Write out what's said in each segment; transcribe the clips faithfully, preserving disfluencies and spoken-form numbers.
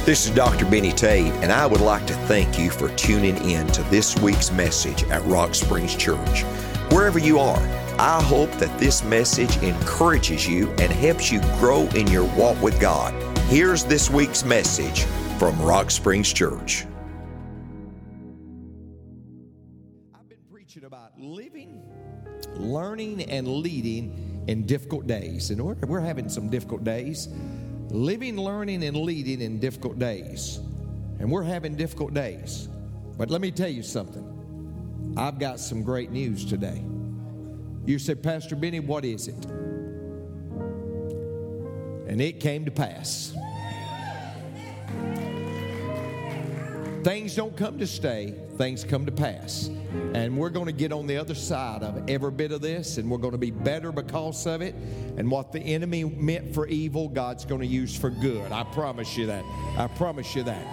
This is Doctor Benny Tate, and I would like to thank you for tuning in to this week's message at Rock Springs Church. Wherever you are, I hope that this message encourages you and helps you grow in your walk with God. Here's this week's message from Rock Springs Church. I've been preaching about living, learning, and leading in difficult days. And we're, we're having some difficult days. Living, learning, and leading in difficult days. And we're having difficult days. But let me tell you something. I've got some great news today. You say, Pastor Benny, what is it? And it came to pass. Things don't come to stay, things come to pass. And we're going to get on the other side of every bit of this, and we're going to be better because of it. And what the enemy meant for evil, God's going to use for good. I promise you that. I promise you that.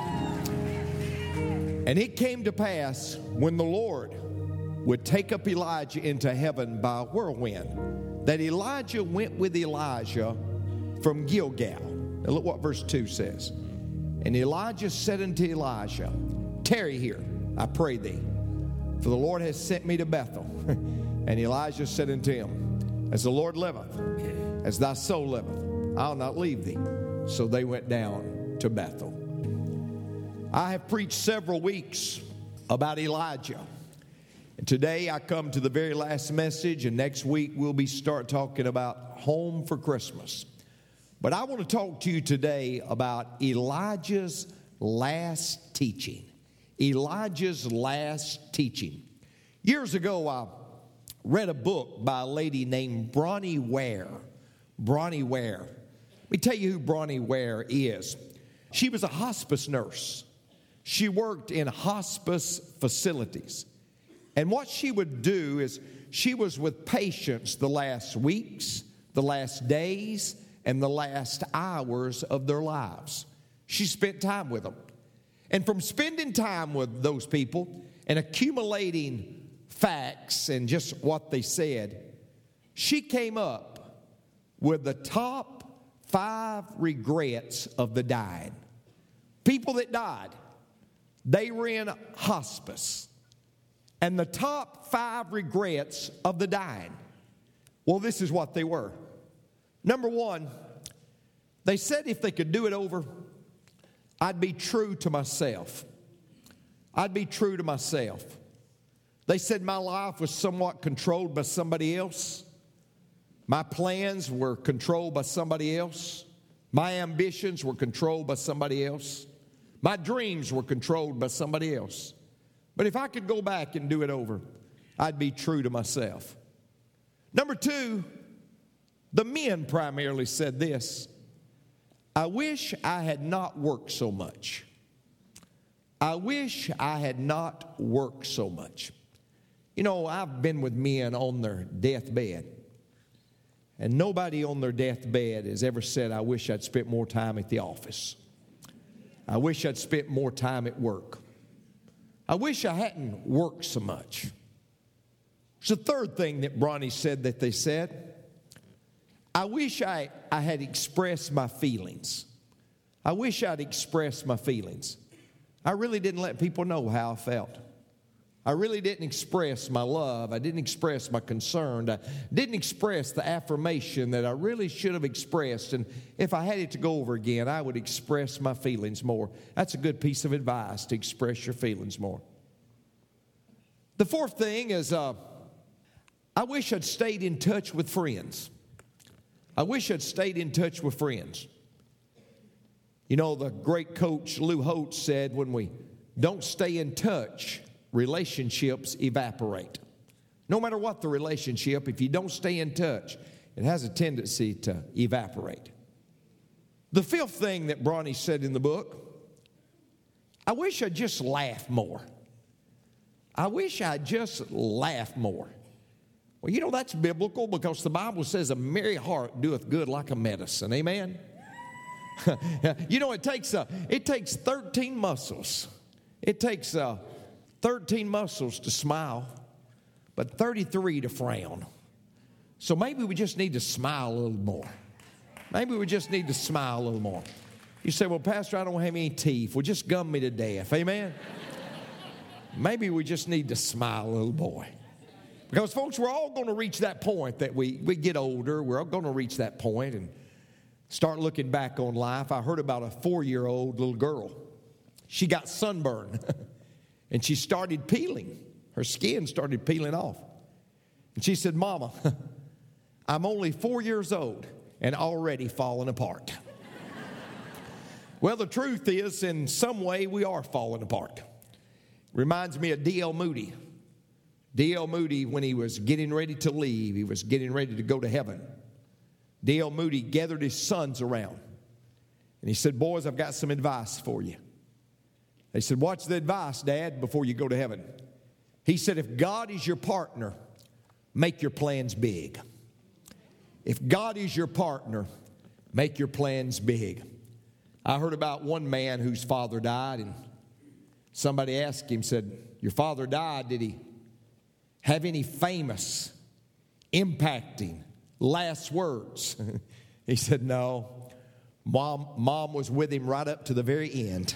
And it came to pass when the Lord would take up Elijah into heaven by a whirlwind, that Elijah went with Elijah from Gilgal. Now look what verse two says. And Elijah said unto Elijah, tarry here, I pray thee, for the Lord has sent me to Bethel. And Elijah said unto him, as the Lord liveth, as thy soul liveth, I'll not leave thee. So they went down to Bethel. I have preached several weeks about Elijah. And today I come to the very last message, and next week we'll be start talking about home for Christmas. But I want to talk to you today about Elijah's last teaching. Elijah's last teaching. Years ago, I read a book by a lady named Bronnie Ware. Bronnie Ware. Let me tell you who Bronnie Ware is. She was a hospice nurse. She worked in hospice facilities. And what she would do is she was with patients the last weeks, the last days, and the last hours of their lives. She spent time with them. And from spending time with those people and accumulating facts and just what they said, she came up with the top five regrets of the dying. People that died, they were in hospice. And the top five regrets of the dying, well, this is what they were. Number one, they said if they could do it over, I'd be true to myself. I'd be true to myself. They said my life was somewhat controlled by somebody else. My plans were controlled by somebody else. My ambitions were controlled by somebody else. My dreams were controlled by somebody else. But if I could go back and do it over, I'd be true to myself. Number two, the men primarily said this. I wish I had not worked so much. I wish I had not worked so much. You know, I've been with men on their deathbed, and nobody on their deathbed has ever said, I wish I'd spent more time at the office. I wish I'd spent more time at work. I wish I hadn't worked so much. It's the third thing that Bronnie said that they said. I wish I, I had expressed my feelings. I wish I'd expressed my feelings. I really didn't let people know how I felt. I really didn't express my love. I didn't express my concern. I didn't express the affirmation that I really should have expressed. And if I had it to go over again, I would express my feelings more. That's a good piece of advice, to express your feelings more. The fourth thing is, uh, I wish I'd stayed in touch with friends. I wish I'd stayed in touch with friends. You know, the great coach Lou Holtz said, when we don't stay in touch, relationships evaporate. No matter what the relationship, if you don't stay in touch, it has a tendency to evaporate. The fifth thing that Bronnie said in the book, I wish I'd just laughed more. I wish I'd just laughed more. Well, you know, that's biblical because the Bible says a merry heart doeth good like a medicine. Amen? You know, it takes uh, it takes thirteen muscles. It takes uh, thirteen muscles to smile, but thirty-three to frown. So maybe we just need to smile a little more. Maybe we just need to smile a little more. You say, well, Pastor, I don't have any teeth. Well, just gum me to death. Amen? Maybe we just need to smile, little boy. Because, folks, we're all going to reach that point that we, we get older. We're all going to reach that point and start looking back on life. I heard about a four-year-old little girl. She got sunburned, and she started peeling. Her skin started peeling off. And she said, Mama, I'm only four years old and already falling apart. Well, the truth is, in some way, we are falling apart. Reminds me of D L Moody. D L Moody, when he was getting ready to leave, he was getting ready to go to heaven. D L Moody gathered his sons around. And he said, boys, I've got some advice for you. They said, what's the advice, Dad, before you go to heaven? He said, if God is your partner, make your plans big. If God is your partner, make your plans big. I heard about one man whose father died, and somebody asked him, said, your father died, did he have any famous, impacting last words? He said, no. Mom, mom was with him right up to the very end.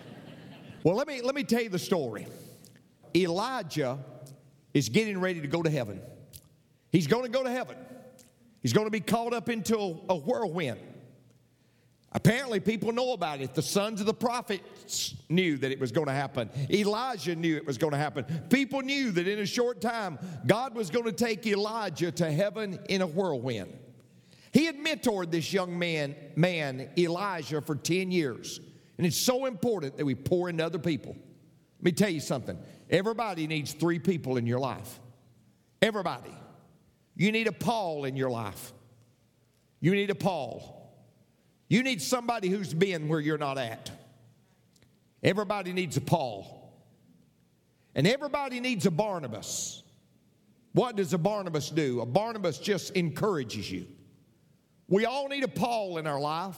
Well, let me, let me tell you the story. Elijah is getting ready to go to heaven. He's going to go to heaven. He's going to be caught up into a, a whirlwind. Apparently, people know about it. The sons of the prophets knew that it was going to happen. Elijah knew it was going to happen. People knew that in a short time, God was going to take Elijah to heaven in a whirlwind. He had mentored this young man, man, Elijah, for ten years. And it's so important that we pour into other people. Let me tell you something. Everybody needs three people in your life. Everybody. You need a Paul in your life. You need a Paul. You need somebody who's been where you're not at. Everybody needs a Paul. And everybody needs a Barnabas. What does a Barnabas do? A Barnabas just encourages you. We all need a Paul in our life,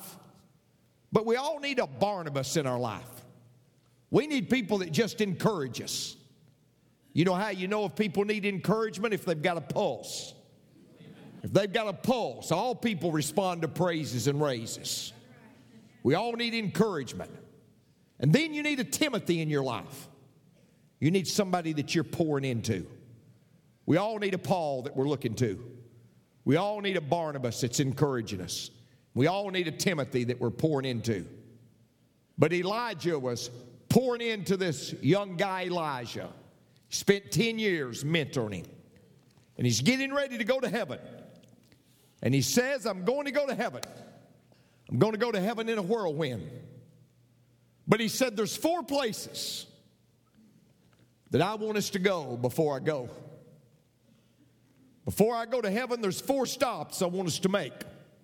but we all need a Barnabas in our life. We need people that just encourage us. You know how you know if people need encouragement? If they've got a pulse. If they've got a pulse, all people respond to praises and raises. We all need encouragement. And then you need a Timothy in your life. You need somebody that you're pouring into. We all need a Paul that we're looking to. We all need a Barnabas that's encouraging us. We all need a Timothy that we're pouring into. But Elijah was pouring into this young guy, Elijah. He spent ten years mentoring him. And he's getting ready to go to heaven. And he says, I'm going to go to heaven. I'm going to go to heaven in a whirlwind. But he said, there's four places that I want us to go before I go. Before I go to heaven, there's four stops I want us to make.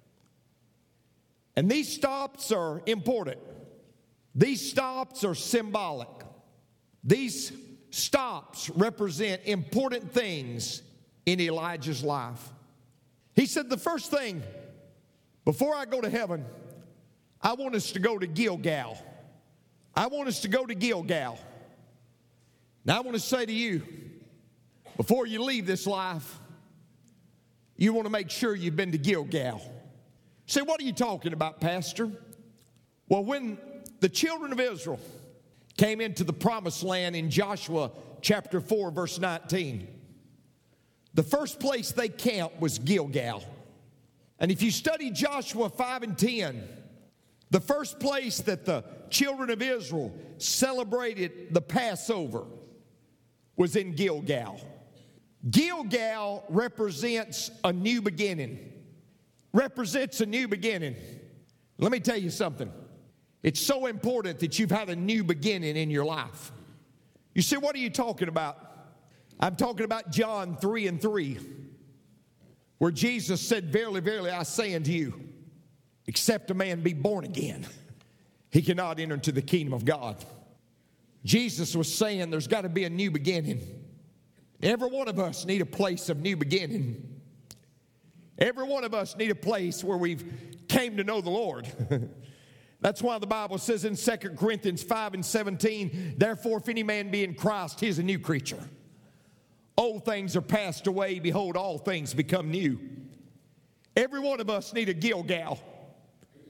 And these stops are important. These stops are symbolic. These stops represent important things in Elijah's life. He said, the first thing, before I go to heaven, I want us to go to Gilgal. I want us to go to Gilgal. Now, I want to say to you, before you leave this life, you want to make sure you've been to Gilgal. Say, what are you talking about, Pastor? Well, when the children of Israel came into the promised land in Joshua chapter four, verse nineteen, the first place they camped was Gilgal. And if you study Joshua five and ten, the first place that the children of Israel celebrated the Passover was in Gilgal. Gilgal represents a new beginning. Represents a new beginning. Let me tell you something. It's so important that you've had a new beginning in your life. You say, what are you talking about? I'm talking about John three and three, where Jesus said, verily, verily, I say unto you, except a man be born again, he cannot enter into the kingdom of God. Jesus was saying there's got to be a new beginning. Every one of us need a place of new beginning. Every one of us need a place where we've came to know the Lord. That's why the Bible says in Second Corinthians five and seventeen, therefore if any man be in Christ, he is a new creature. Old things are passed away. Behold, all things become new. Every one of us need a Gilgal.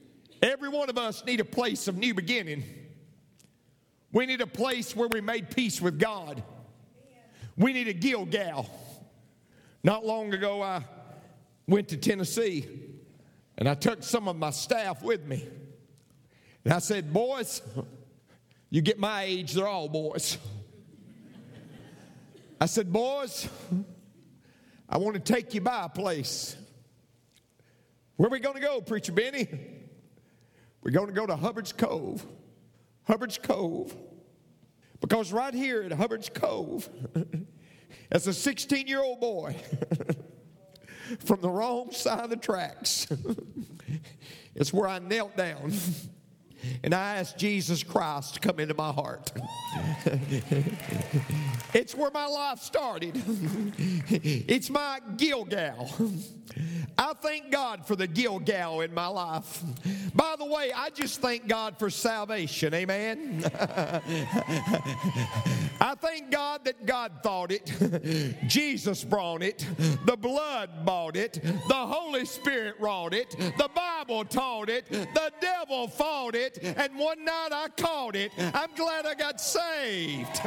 Every one of us need a place of new beginning. We need a place where we made peace with God. We need a Gilgal. Not long ago, I went to Tennessee, and I took some of my staff with me. And I said, boys, you get my age, they're all boys. I said, boys, I want to take you by a place. Where are we going to go, Preacher Benny? We're going to go to Hubbard's Cove. Hubbard's Cove. Because right here at Hubbard's Cove, as a sixteen-year-old boy from the wrong side of the tracks, it's where I knelt down and I asked Jesus Christ to come into my heart. It's where my life started. It's my Gilgal. I thank God for the Gilgal in my life. By the way, I just thank God for salvation. Amen. I thank God that God thought it. Jesus brought it. The blood bought it. The Holy Spirit wrought it. The Bible taught it. The devil fought it. And one night I caught it. I'm glad I got saved.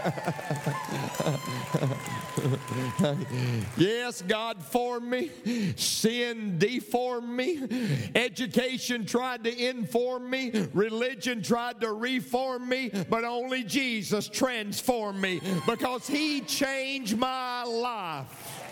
Yes, God formed me. Sin deformed me. Education tried to inform me. Religion tried to reform me. But only Jesus transformed me because He changed my life.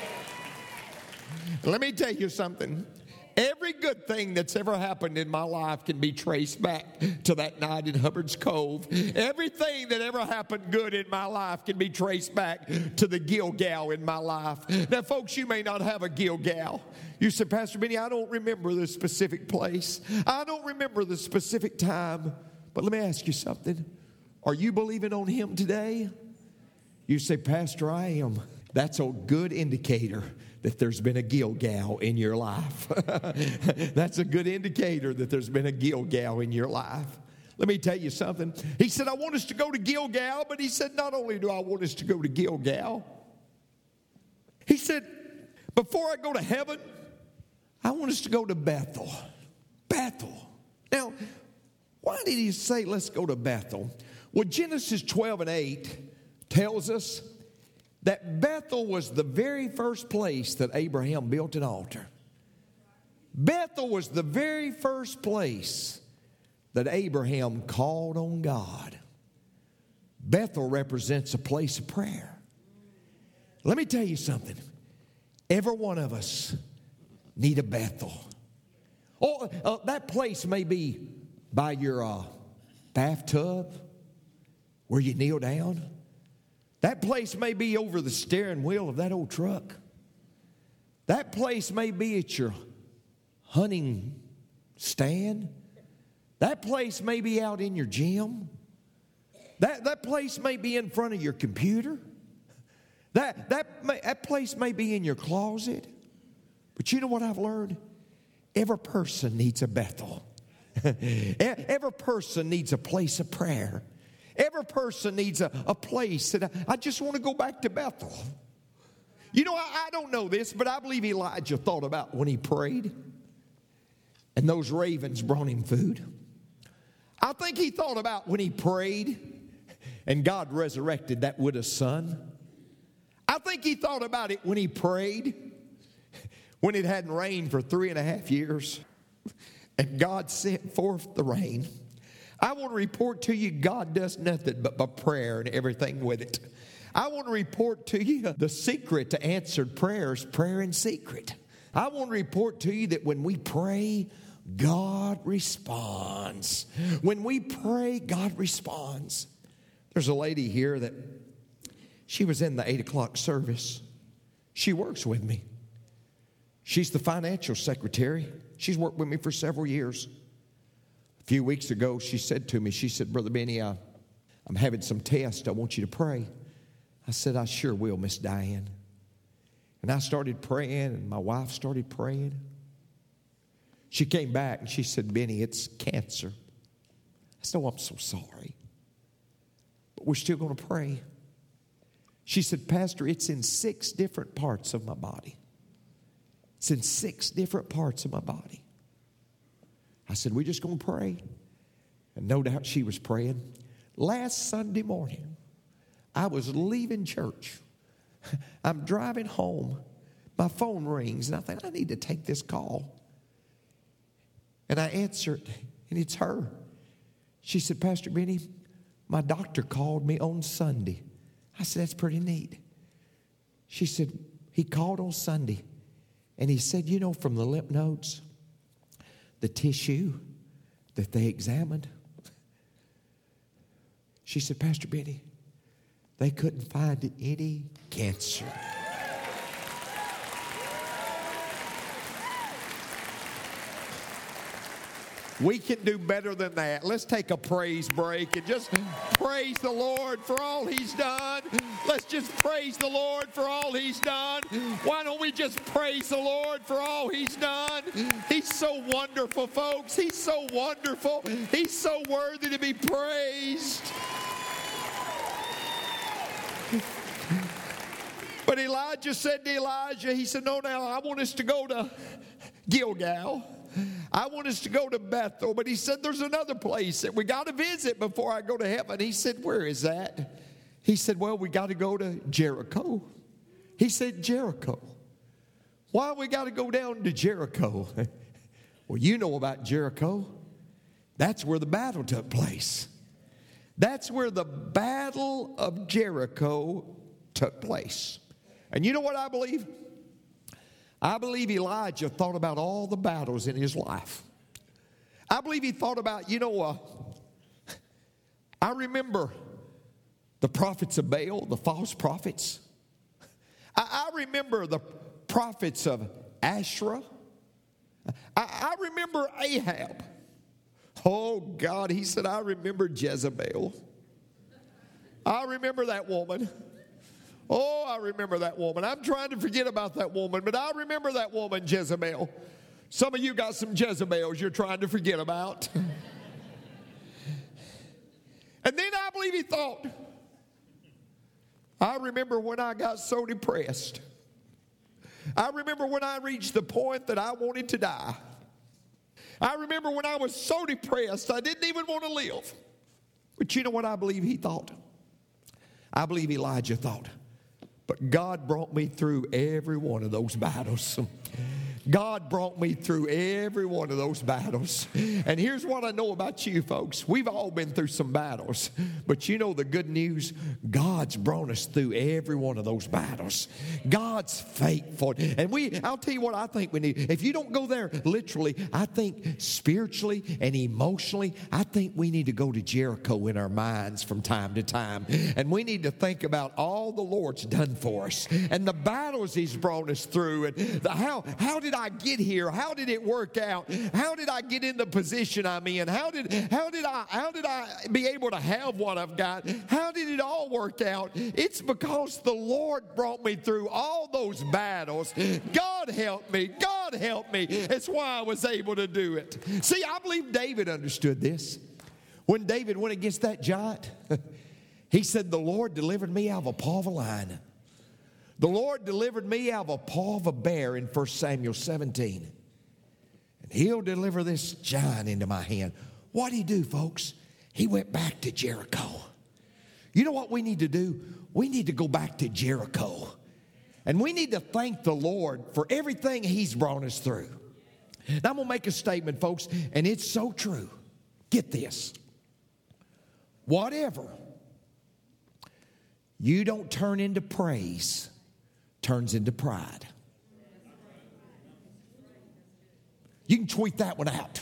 Let me tell you something. Every good thing that's ever happened in my life can be traced back to that night in Hubbard's Cove. Everything that ever happened good in my life can be traced back to the Gilgal in my life. Now, folks, you may not have a Gilgal. You say, Pastor Benny, I don't remember the specific place. I don't remember the specific time. But let me ask you something. Are you believing on Him today? You say, Pastor, I am. That's a good indicator that there's been a Gilgal in your life. That's a good indicator that there's been a Gilgal in your life. Let me tell you something. He said, I want us to go to Gilgal, but he said, not only do I want us to go to Gilgal, he said, before I go to heaven, I want us to go to Bethel. Bethel. Now, why did he say, let's go to Bethel? Well, Genesis twelve and eight tells us that Bethel was the very first place that Abraham built an altar. Bethel was the very first place that Abraham called on God. Bethel represents a place of prayer. Let me tell you something. Every one of us need a Bethel. Oh, uh, that place may be by your uh, bathtub where you kneel down. That place may be over the steering wheel of that old truck. That place may be at your hunting stand. That place may be out in your gym. That, that place may be in front of your computer. That, that, may, that place may be in your closet. But you know what I've learned? Every person needs a Bethel. Every person needs a place of prayer. Every person needs a, a place. And I, I just want to go back to Bethel. You know, I, I don't know this, but I believe Elijah thought about when he prayed and those ravens brought him food. I think he thought about when he prayed and God resurrected that widow's son. I think he thought about it when he prayed when it hadn't rained for three and a half years and God sent forth the rain. I want to report to you, God does nothing but by prayer and everything with it. I want to report to you the secret to answered prayers, prayer in secret. I want to report to you that when we pray, God responds. When we pray, God responds. There's a lady here that she was in the eight o'clock service. She works with me. She's the financial secretary. She's worked with me for several years. A few weeks ago, she said to me, she said, Brother Benny, I, I'm having some tests. I want you to pray. I said, I sure will, Miss Diane. And I started praying, and my wife started praying. She came back, and she said, Benny, it's cancer. I said, oh, I'm so sorry. But we're still going to pray. She said, Pastor, it's in six different parts of my body. It's in six different parts of my body. I said, we're just going to pray. And no doubt she was praying. Last Sunday morning, I was leaving church. I'm driving home. My phone rings, and I think, I need to take this call. And I answered, and it's her. She said, Pastor Benny, my doctor called me on Sunday. I said, that's pretty neat. She said, he called on Sunday, and he said, you know, from the lymph nodes, the tissue that they examined, she said, Pastor Benny, they couldn't find any cancer. We can do better than that. Let's take a praise break and just praise the Lord for all He's done. Let's just praise the Lord for all He's done. Why don't we just praise the Lord for all He's done? He's so wonderful, folks. He's so wonderful. He's so worthy to be praised. But Elijah said to Elijah, he said, no, now I want us to go to Gilgal. I want us to go to Bethel. But he said, there's another place that we got to visit before I go to heaven. He said, where is that? He said, well, we got to go to Jericho. He said, Jericho. Why we got to go down to Jericho? Well, you know about Jericho. That's where the battle took place. That's where the battle of Jericho took place. And you know what I believe? I believe Elijah thought about all the battles in his life. I believe he thought about, you know, uh, I remember the prophets of Baal, the false prophets. I, I remember the prophets of Asherah. I, I remember Ahab. Oh, God, he said, I remember Jezebel. I remember that woman. Oh, I remember that woman. I'm trying to forget about that woman, but I remember that woman, Jezebel. Some of you got some Jezebels you're trying to forget about. And then I believe he thought, I remember when I got so depressed. I remember when I reached the point that I wanted to die. I remember when I was so depressed I didn't even want to live. But you know what I believe he thought? I believe Elijah thought, but God brought me through every one of those battles. God brought me through every one of those battles. And here's what I know about you folks. We've all been through some battles. But you know the good news? God's brought us through every one of those battles. God's faithful. And we, I'll tell you what I think we need. If you don't go there literally, I think spiritually and emotionally, I think we need to go to Jericho in our minds from time to time. And we need to think about all the Lord's done for us and the battles He's brought us through. And the, how, how did I get here? How did it work out? How did I get in the position I'm in? How did how did I how did I be able to have what I've got? How did it all work out? It's because the Lord brought me through all those battles. God helped me. God helped me. That's why I was able to do it. See, I believe David understood this. When David went against that giant, he said, the Lord delivered me out of a paw of a lion. The Lord delivered me out of a paw of a bear in First Samuel seventeen. And He'll deliver this giant into my hand. What did He do, folks? He went back to Jericho. You know what we need to do? We need to go back to Jericho. And we need to thank the Lord for everything He's brought us through. Now I'm going to make a statement, folks, and it's so true. Get this. Whatever you don't turn into praise turns into pride. You can tweet that one out.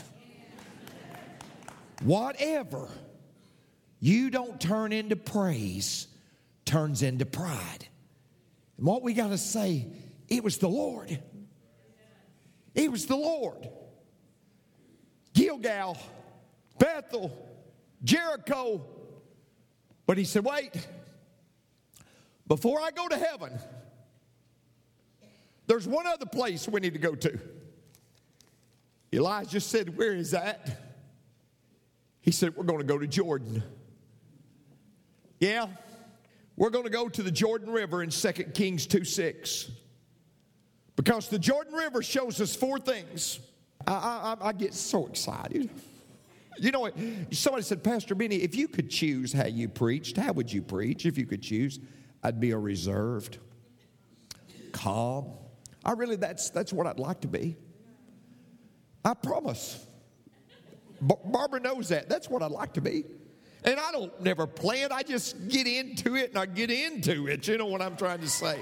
Whatever you don't turn into praise turns into pride. And what we got to say, it was the Lord. It was the Lord. Gilgal, Bethel, Jericho. But he said, wait, before I go to heaven, there's one other place we need to go to. Elijah said, where is that? He said, we're going to go to Jordan. Yeah, we're going to go to the Jordan River in Second Kings two six. Because the Jordan River shows us four things. I, I, I get so excited. You know what? Somebody said, Pastor Benny, if you could choose how you preached, how would you preach if you could choose? I'd be a reserved, calm. I really, that's that's what I'd like to be. I promise. Bar- Barbara knows that. That's what I'd like to be. And I don't never plan. I just get into it and I get into it. You know what I'm trying to say?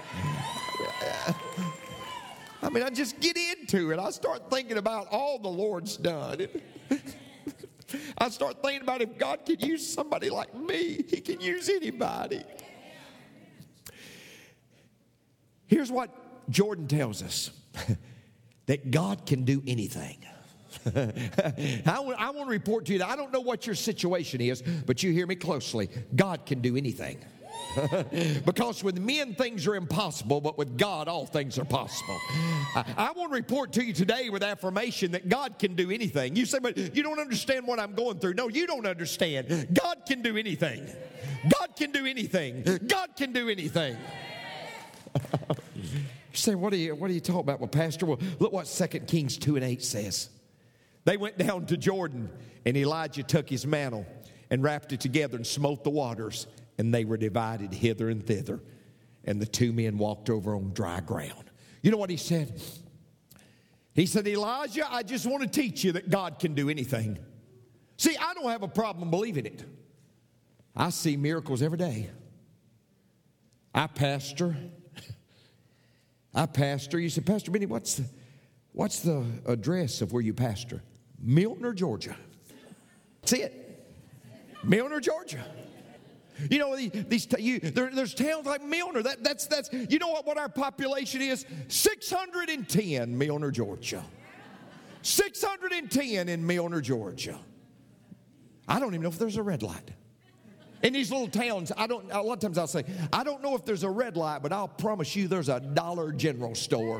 I mean, I just get into it. I start thinking about all the Lord's done. I start thinking about if God could use somebody like me, He can use anybody. Here's what Jordan tells us, that God can do anything. I, want, I want to report to you that I don't know what your situation is, but you hear me closely. God can do anything. Because with men things are impossible, but with God all things are possible. I, I want to report to you today with affirmation that God can do anything. You say, but you don't understand what I'm going through. No, you don't understand. God can do anything. God can do anything. God can do anything. You say, what are you, what are you talking about? Well, Pastor, well, look what Second Kings two and eight says. They went down to Jordan, and Elijah took his mantle and wrapped it together and smote the waters, and they were divided hither and thither. And the two men walked over on dry ground. You know what he said? He said, Elijah, I just want to teach you that God can do anything. See, I don't have a problem believing it. I see miracles every day. I pastor. I pastor. You said, Pastor Benny, what's the, what's the address of where you pastor? Milner, Georgia. That's it. Milner, Georgia. You know, these you, there, there's towns like Milner. That, that's that's. You know what? What our population is? six hundred ten, Milner, Georgia. six hundred ten in Milner, Georgia. I don't even know if there's a red light. In these little towns, I don't. A lot of times I'll say, I don't know if there's a red light, but I'll promise you there's a Dollar General store.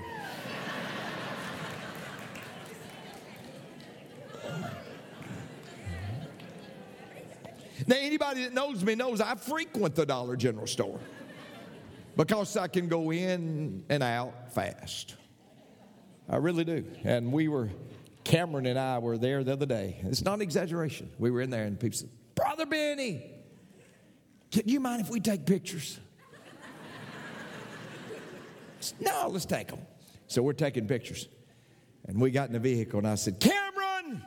Now, anybody that knows me knows I frequent the Dollar General store because I can go in and out fast. I really do. And we were, Cameron and I were there the other day. It's not an exaggeration. We were in there and people said, Brother Benny, can you mind if we take pictures? Said, no, let's take them. So we're taking pictures. And we got in the vehicle and I said, Cameron,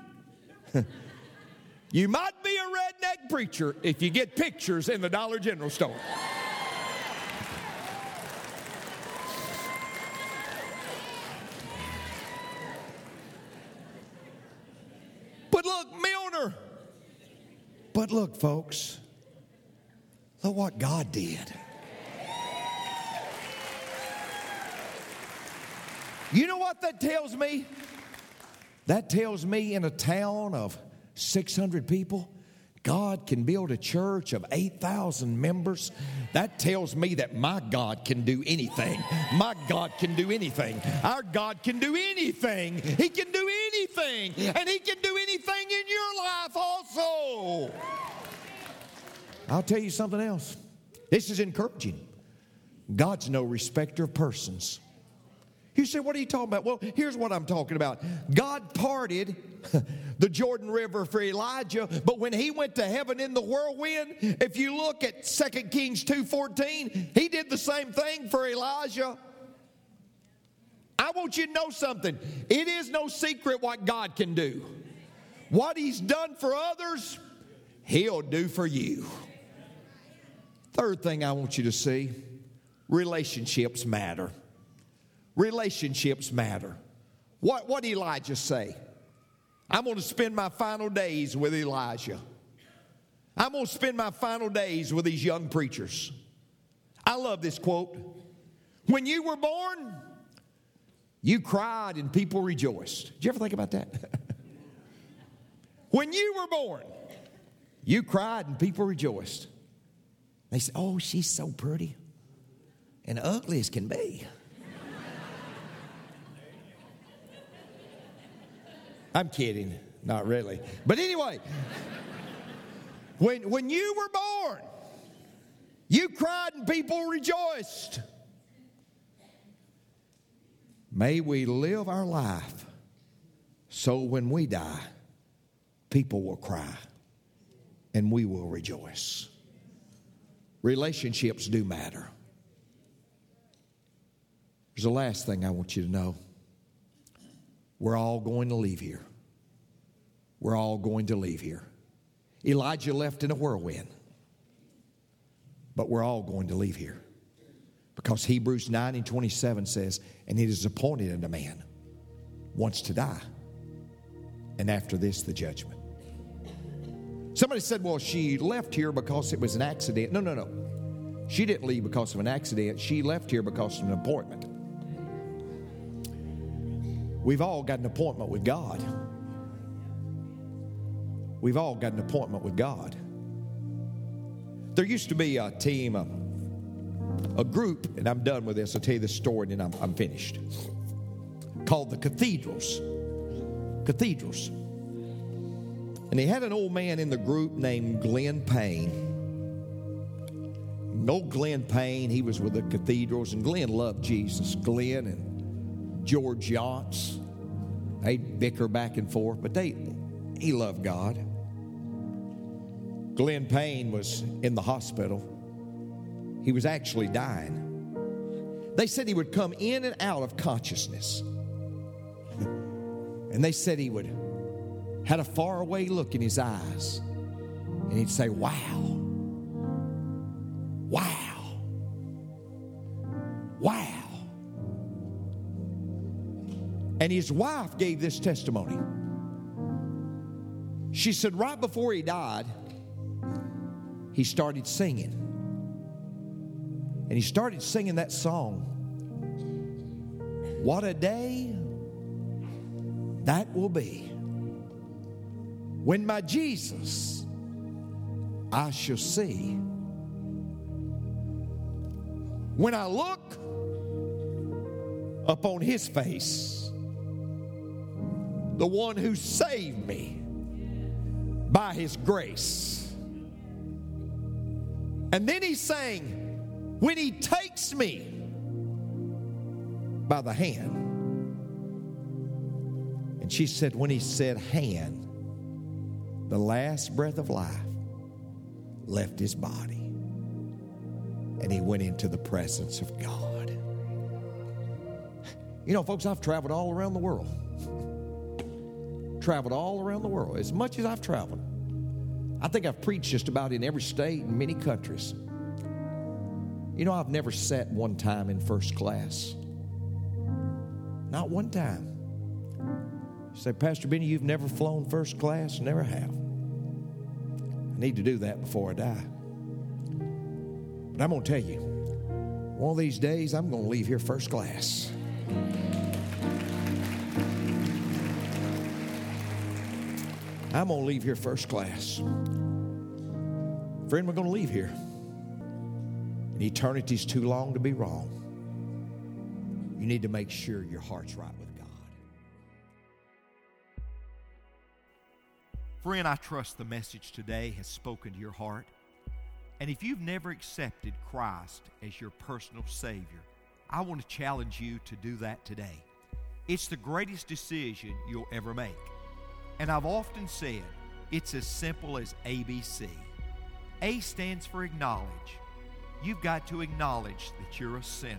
you might be a redneck preacher if you get pictures in the Dollar General store. But look, Milner. But look, folks. Look what God did. You know what that tells me? That tells me in a town of six hundred people, God can build a church of eight thousand members. That tells me that my God can do anything. My God can do anything. Our God can do anything. He can do anything. And He can do anything in your life also. I'll tell you something else. This is encouraging. God's no respecter of persons. You say, what are you talking about? Well, here's what I'm talking about. God parted the Jordan River for Elijah, but when he went to heaven in the whirlwind, if you look at Second Kings two fourteen, he did the same thing for Elijah. I want you to know something. It is no secret what God can do. What He's done for others, He'll do for you. Third thing I want you to see, relationships matter. Relationships matter. What what did Elijah say? I'm going to spend my final days with Elijah. I'm going to spend my final days with these young preachers. I love this quote. When you were born, you cried and people rejoiced. Did you ever think about that? When you were born, you cried and people rejoiced. They said, oh, she's so pretty and ugly as can be. I'm kidding. Not really. But anyway, when, when you were born, you cried and people rejoiced. May we live our life So when we die, people will cry and we will rejoice. Relationships do matter. There's the last thing I want you to know. We're all going to leave here. We're all going to leave here. Elijah left in a whirlwind. But we're all going to leave here. Because Hebrews nine and twenty-seven says, and it is appointed unto man once to die, and after this the judgment. Somebody said, well, she left here because it was an accident. No, no, no. She didn't leave because of an accident. She left here because of an appointment. We've all got an appointment with God. We've all got an appointment with God. There used to be a team, a, a group, and I'm done with this. I'll tell you this story and then I'm, I'm finished, called the Cathedrals. Cathedrals. And they had an old man in the group named Glenn Payne. And old Glenn Payne, he was with the Cathedrals, and Glenn loved Jesus. Glenn and George Yachts, they'd bicker back and forth, but they he loved God. Glenn Payne was in the hospital. He was actually dying. They said he would come in and out of consciousness. And they said he would had a faraway look in his eyes. And he'd say, wow. Wow. Wow. And his wife gave this testimony. She said right before he died, he started singing. And he started singing that song. What a day that will be when my Jesus I shall see. When I look upon his face, the one who saved me by his grace. And then he's saying, when he takes me by the hand. And she said, when he said hand, the last breath of life left his body. And he went into the presence of God. You know, folks, I've traveled all around the world. Traveled all around the world. As much as I've traveled, I think I've preached just about in every state and many countries. You know, I've never sat one time in first class. Not one time. You say, Pastor Benny, you've never flown first class? Never have. I need to do that before I die. But I'm going to tell you, one of these days I'm going to leave here first class. I'm going to leave here first class. Friend, we're going to leave here. And eternity's too long to be wrong. You need to make sure your heart's right with God. Friend, I trust the message today has spoken to your heart. And if you've never accepted Christ as your personal Savior, I want to challenge you to do that today. It's the greatest decision you'll ever make. And I've often said, it's as simple as A B C. A stands for acknowledge. You've got to acknowledge that you're a sinner.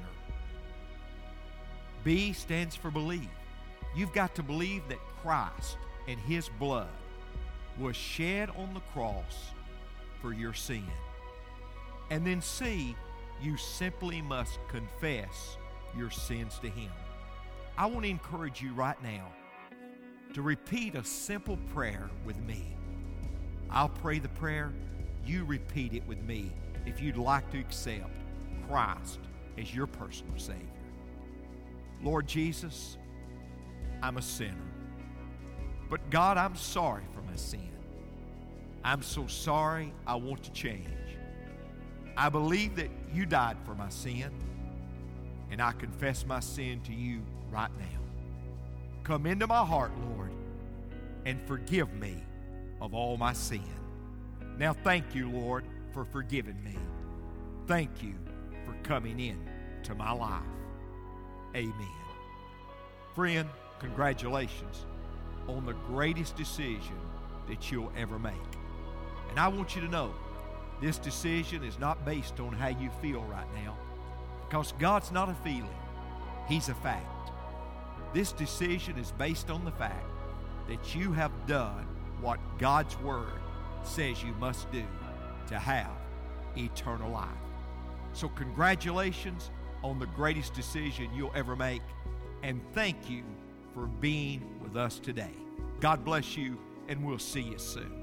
B stands for believe. You've got to believe that Christ and His blood was shed on the cross for your sin. And then C, you simply must confess your sins to Him. I want to encourage you right now to repeat a simple prayer with me. I'll pray the prayer. You repeat it with me if you'd like to accept Christ as your personal Savior. Lord Jesus, I'm a sinner. But God, I'm sorry for my sin. I'm so sorry, I want to change. I believe that you died for my sin, and I confess my sin to you right now. Come into my heart, Lord, and forgive me of all my sin. Now thank you, Lord, for forgiving me. Thank you for coming in to my life. Amen. Friend, congratulations on the greatest decision that you'll ever make. And I want you to know, this decision is not based on how you feel right now, because God's not a feeling, He's a fact. This decision is based on the fact that you have done what God's Word says you must do to have eternal life. So congratulations on the greatest decision you'll ever make, and thank you for being with us today. God bless you, and we'll see you soon.